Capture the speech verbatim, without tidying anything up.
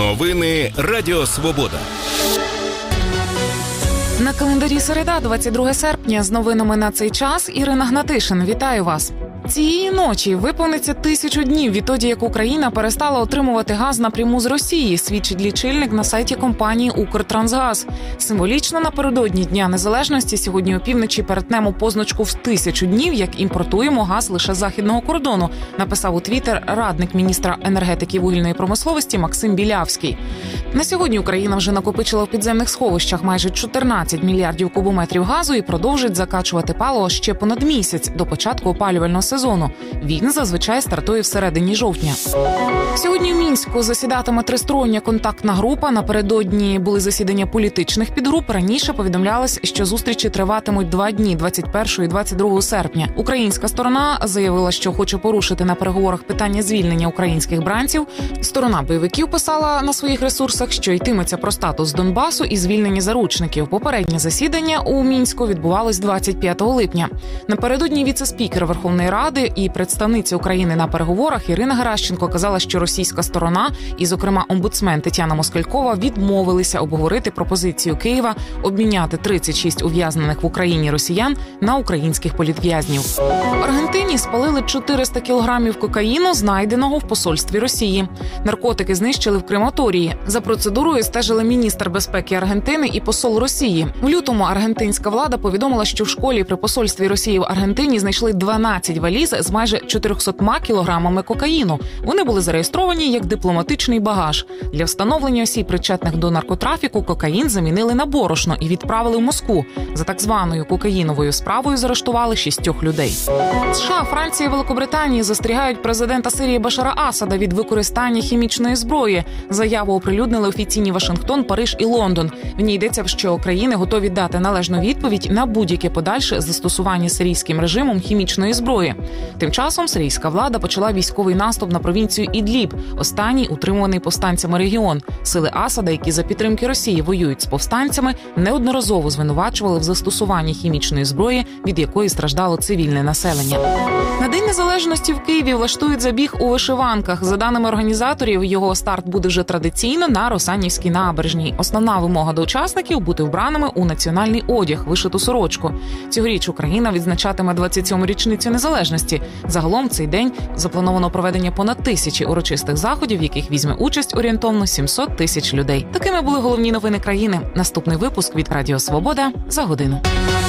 Новини Радіо Свобода. На календарі середа, двадцять друге серпня. З новинами на цей час Ірина Гнатишин. Вітаю вас. Цієї ночі виповниться тисячу днів відтоді, як Україна перестала отримувати газ напряму з Росії, свідчить лічильник на сайті компанії «Укртрансгаз». Символічно напередодні Дня Незалежності сьогодні опівночі перетнемо позначку в тисячу днів, як імпортуємо газ лише з західного кордону, написав у Твіттер радник міністра енергетики і вугільної промисловості Максим Білявський. На сьогодні Україна вже накопичила в підземних сховищах майже чотирнадцять мільярдів кубометрів газу і продовжить закачувати паливо ще понад місяць до початку опалювального сезону. Він зазвичай стартує всередині жовтня. Сьогодні в Мінську засідатиме тристороння контактна група. Напередодні були засідання політичних підгруп. Раніше повідомлялось, що зустрічі триватимуть два дні – двадцять першого і двадцять другого серпня. Українська сторона заявила, що хоче порушити на переговорах питання звільнення українських бранців. Сторона бойовиків писала на своїх ресурсах, що йтиметься про статус Донбасу і звільнення заручників. Попереднє засідання у Мінську відбувалось двадцять п'ятого липня. Напередодні віце-спікер Верховної Ради і представниця України на переговорах Ірина Геращенко казала, що російська сторона і, зокрема, омбудсмен Тетяна Москалькова відмовилися обговорити пропозицію Києва обміняти тридцять шість ув'язнених в Україні росіян на українських політв'язнів. В Аргентині спалили чотириста кілограмів кокаїну, знайденого в посольстві Росії. Наркотики знищили в крематорії. За процедурою стежили міністр безпеки Аргентини і посол Росії. В лютому аргентинська влада повідомила, що в школі при посольстві Росії в Аргентині знайшли дванадцять валіз з майже чотирьохсотма кілограмами кокаїну. Вони були зареєстровані як дипломатичний багаж. Для встановлення осіб, причетних до наркотрафіку, кокаїн замінили на борошно і відправили в Москву. За так званою кокаїновою справою заарештували шістьох людей. США, Франція і Великобританія застерігають президента Сирії Башара Асада від використання хімічної зброї. Заяву оприлюднили офіційні Вашингтон, Париж і Лондон. В ній йдеться, що країни готові дати належну відповідь на будь-яке подальше застосування сирійським режимом хімічної зброї. Тим часом сирійська влада почала військовий наступ на провінцію Ідліб, останній утримуваний повстанцями регіон. Сили Асада, які за підтримки Росії воюють з повстанцями, неодноразово звинувачували в застосуванні хімічної зброї, від якої страждало цивільне населення. На День Незалежності в Києві влаштують забіг у вишиванках. За даними організаторів, його старт буде вже традиційно на Росанівській набережній. Основна вимога до учасників – бути вбраними у національний одяг, вишиту сорочку. Цьогоріч Україна відзначатиме двадцять сьому річницю незалежності. Загалом в цей день заплановано проведення понад тисячі урочистих заходів, в яких візьме участь орієнтовно сімсот тисяч людей. Такими були головні новини країни. Наступний випуск від Радіо Свобода за годину.